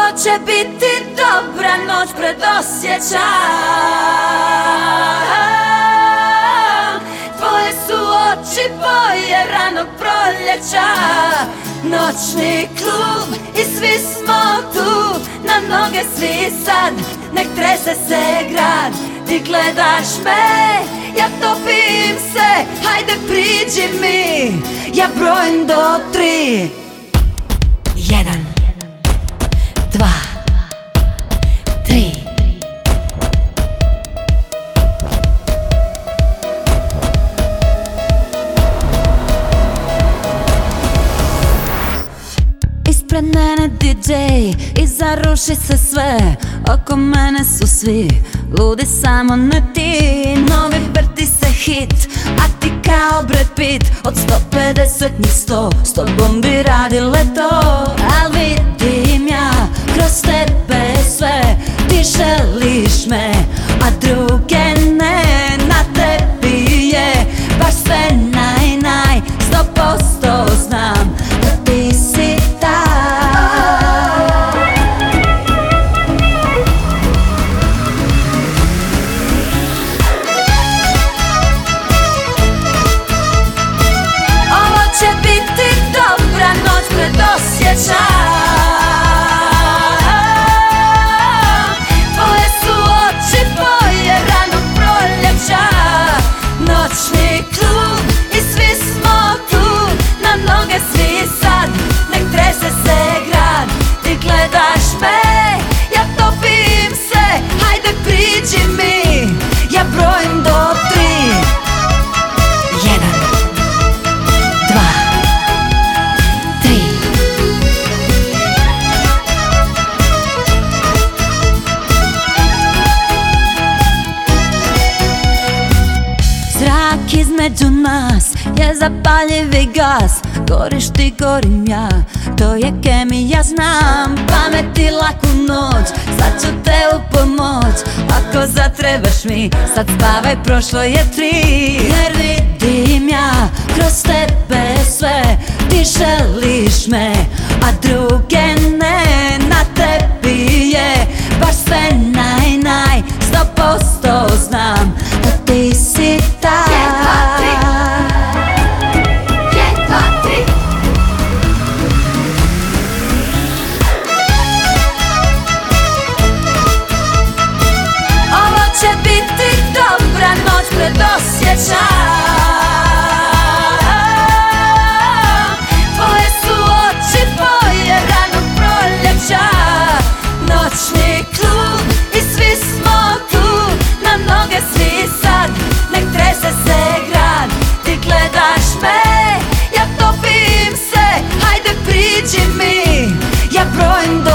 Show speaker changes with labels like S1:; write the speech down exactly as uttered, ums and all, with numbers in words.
S1: će biti dobra noć pred osjećaj. Tvoje su oči boje ranog proljeća. Noćni klub i svi smo tu, na noge svi sad, nek trese se grad. Ti gledaš me, ja topim se, hajde priđi mi, ja brojim do tri. Jedan, dva, tri. Ispred mene D J i zaruši se sve, oko mene su svi ludi, samo ne ti. Novi vrti se hit, a ti kao Brad Pitt. Od sto pedeset njih sto, s tobom bi radile to. Al vidim ja kroz tebe sve, ti želiš me, a druge ne. Na tebi je baš sve naj, naj, sto posto znam da ti si osjećaj. Tvoje su oči boje ranog proljeća. Noćni klub i svi smo tu, na noge svi sad, nek trese se grad. Ti gledaš me, ja topim se, hajde priđi mi, ja brojim do tri. Jedan, dva, između nas je zapaljivi gas. Goriš ti, gorim ja, to je kemija, znam. Pameti laku noć, sad ću te upomoć. Ako zatrebaš mi, sad spavaj, prošlo je tri. Jer vidim ja kroz tebe sve, ti želiš me, a druge ne. Na tebi je baš sve naj, naj, sto posto znam da ti si ta. Osjećaj. Tvoje su oči boje ranog proljeća. Noćni klub i svi smo tu, na noge svi sad, nek trese se grad. Ti gledaš me, ja topim se, hajde priđi mi, ja brojim do